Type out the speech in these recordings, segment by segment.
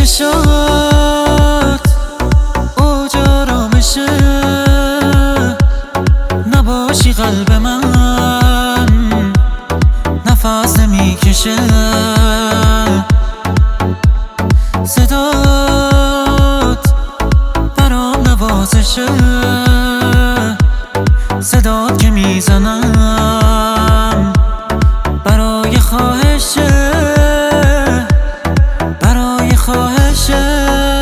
چشات اوج آرامشه، نباشی قلب من نفس نمیکشه. صدات برام نوازشه، صدات که میزنم برای خواهشه، برای خواهشه.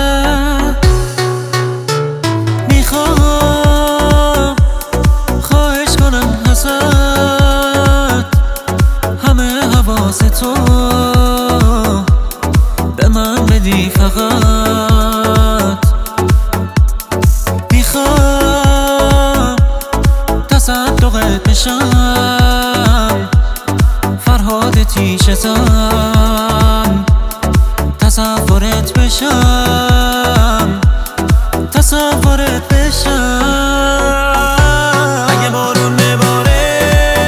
میخوام خواهش کنم ازت همه حواس تو به من بدی فقط. میخوام تصدقت بشم، فرهاد تیشتم، تصورت بشم، تصورت بشم. اگه بارون بباره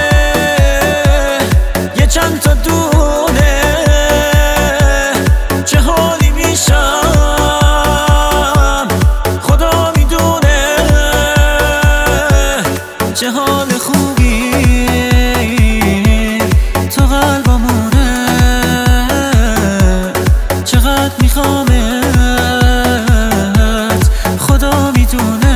یه چند تا دونه، چه حالی میشم خدا میدونه. چه حال خوبی تو قلبمونه، چقدر میخوامت خدا میدونه.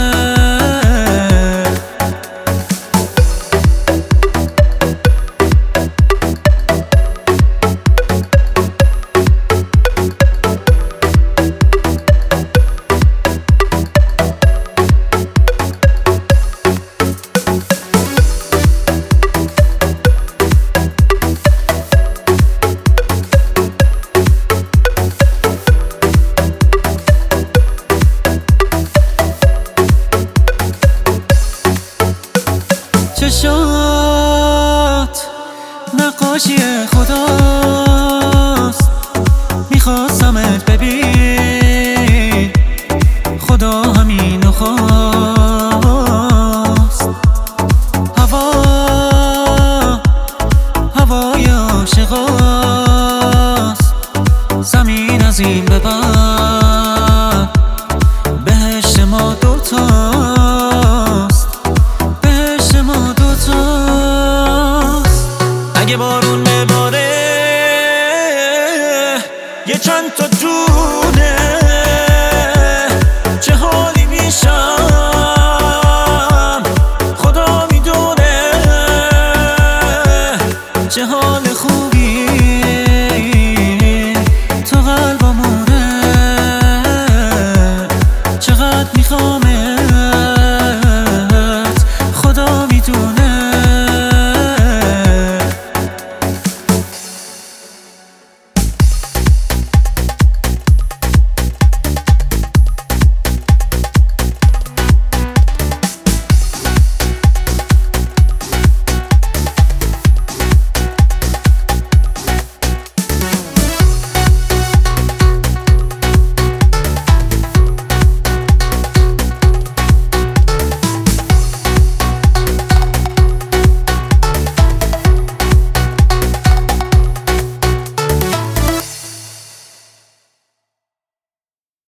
چشات نقاشی خداست، میخواستمت ببین خدا همینو خواست. هوا هوای عاشقاست، زمین از این به بعد بهشت ما دوتاست، بهشت ما دوتاست. اگه بارون بباره یه چند تا